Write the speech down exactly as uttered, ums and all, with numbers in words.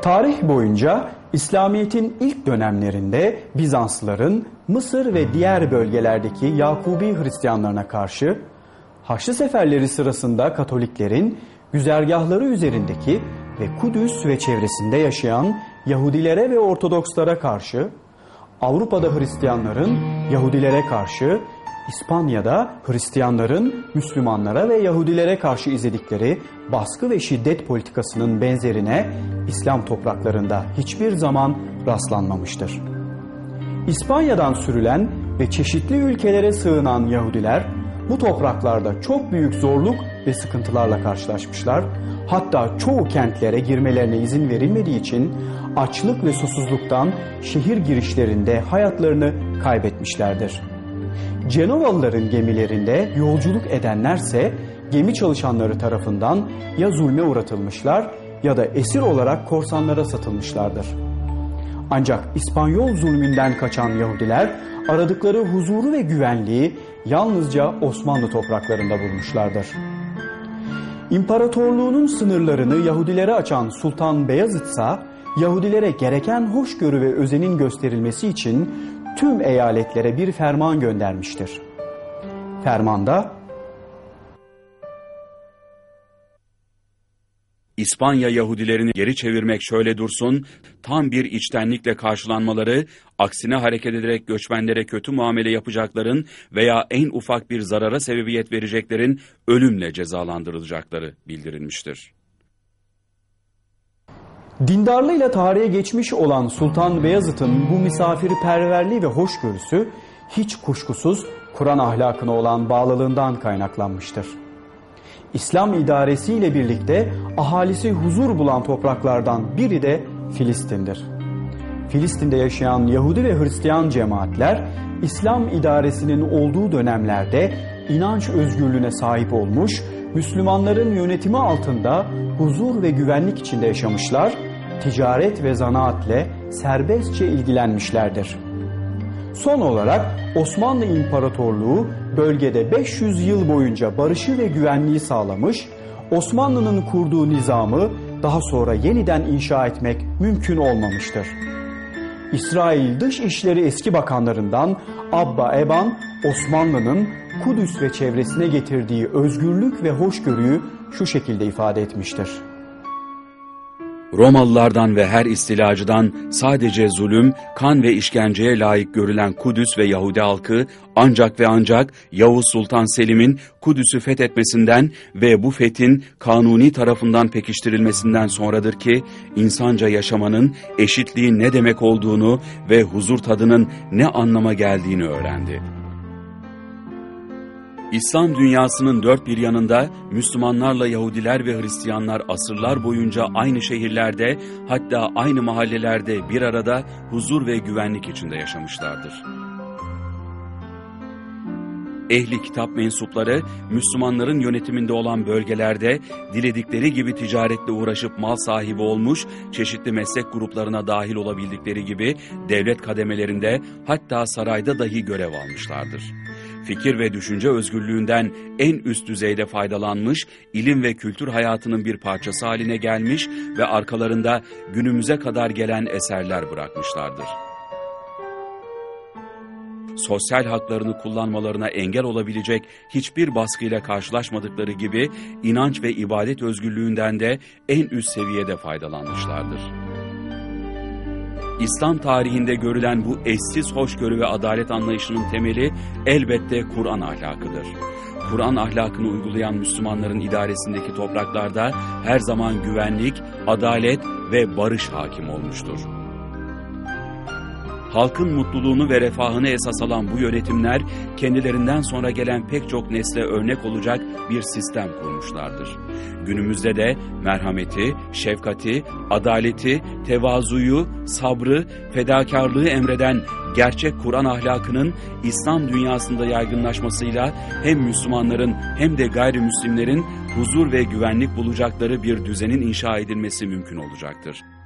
Tarih boyunca İslamiyet'in ilk dönemlerinde Bizanslıların Mısır ve diğer bölgelerdeki Yakubi Hristiyanlarına karşı, Haçlı seferleri sırasında Katoliklerin güzergahları üzerindeki ve Kudüs ve çevresinde yaşayan Yahudilere ve Ortodokslara karşı, Avrupa'da Hristiyanların Yahudilere karşı, İspanya'da Hristiyanların Müslümanlara ve Yahudilere karşı izledikleri baskı ve şiddet politikasının benzerine İslam topraklarında hiçbir zaman rastlanmamıştır. İspanya'dan sürülen ve çeşitli ülkelere sığınan Yahudiler bu topraklarda çok büyük zorluk ve sıkıntılarla karşılaşmışlar. Hatta çoğu kentlere girmelerine izin verilmediği için açlık ve susuzluktan şehir girişlerinde hayatlarını kaybetmişlerdir. Cenovalıların gemilerinde yolculuk edenlerse gemi çalışanları tarafından ya zulme uğratılmışlar ya da esir olarak korsanlara satılmışlardır. Ancak İspanyol zulmünden kaçan Yahudiler aradıkları huzuru ve güvenliği yalnızca Osmanlı topraklarında bulmuşlardır. İmparatorluğunun sınırlarını Yahudilere açan Sultan Beyazıt ise Yahudilere gereken hoşgörü ve özenin gösterilmesi için tüm eyaletlere bir ferman göndermiştir. Fermanda İspanya Yahudilerini geri çevirmek şöyle dursun, tam bir içtenlikle karşılanmaları, aksine hareket ederek göçmenlere kötü muamele yapacakların veya en ufak bir zarara sebebiyet vereceklerin ölümle cezalandırılacakları bildirilmiştir. Dindarlığıyla tarihe geçmiş olan Sultan Beyazıt'ın bu misafirperverliği ve hoşgörüsü hiç kuşkusuz Kur'an ahlakına olan bağlılığından kaynaklanmıştır. İslam idaresiyle birlikte ahalisi huzur bulan topraklardan biri de Filistin'dir. Filistin'de yaşayan Yahudi ve Hristiyan cemaatler İslam idaresinin olduğu dönemlerde inanç özgürlüğüne sahip olmuş, Müslümanların yönetimi altında huzur ve güvenlik içinde yaşamışlar, ticaret ve zanaatle serbestçe ilgilenmişlerdir. Son olarak Osmanlı İmparatorluğu bölgede beş yüz yıl boyunca barışı ve güvenliği sağlamış, Osmanlı'nın kurduğu nizamı daha sonra yeniden inşa etmek mümkün olmamıştır. İsrail Dışişleri eski bakanlarından Abba Eban, Osmanlı'nın Kudüs ve çevresine getirdiği özgürlük ve hoşgörüyü şu şekilde ifade etmiştir. Romalılardan ve her istilacıdan sadece zulüm, kan ve işkenceye layık görülen Kudüs ve Yahudi halkı ancak ve ancak Yavuz Sultan Selim'in Kudüs'ü fethetmesinden ve bu fethin Kanuni tarafından pekiştirilmesinden sonradır ki insanca yaşamanın, eşitliğin ne demek olduğunu ve huzur tadının ne anlama geldiğini öğrendi. İslam dünyasının dört bir yanında Müslümanlarla Yahudiler ve Hristiyanlar asırlar boyunca aynı şehirlerde, hatta aynı mahallelerde bir arada huzur ve güvenlik içinde yaşamışlardır. Ehli kitap mensupları Müslümanların yönetiminde olan bölgelerde diledikleri gibi ticaretle uğraşıp mal sahibi olmuş, çeşitli meslek gruplarına dahil olabildikleri gibi devlet kademelerinde, hatta sarayda dahi görev almışlardır. Fikir ve düşünce özgürlüğünden en üst düzeyde faydalanmış, ilim ve kültür hayatının bir parçası haline gelmiş ve arkalarında günümüze kadar gelen eserler bırakmışlardır. Sosyal haklarını kullanmalarına engel olabilecek hiçbir baskıyla karşılaşmadıkları gibi inanç ve ibadet özgürlüğünden de en üst seviyede faydalanmışlardır. İslam tarihinde görülen bu eşsiz hoşgörü ve adalet anlayışının temeli elbette Kur'an ahlakıdır. Kur'an ahlakını uygulayan Müslümanların idaresindeki topraklarda her zaman güvenlik, adalet ve barış hakim olmuştur. Halkın mutluluğunu ve refahını esas alan bu yönetimler, kendilerinden sonra gelen pek çok nesle örnek olacak bir sistem kurmuşlardır. Günümüzde de merhameti, şefkati, adaleti, tevazuyu, sabrı, fedakarlığı emreden gerçek Kur'an ahlakının İslam dünyasında yaygınlaşmasıyla hem Müslümanların hem de gayrimüslimlerin huzur ve güvenlik bulacakları bir düzenin inşa edilmesi mümkün olacaktır.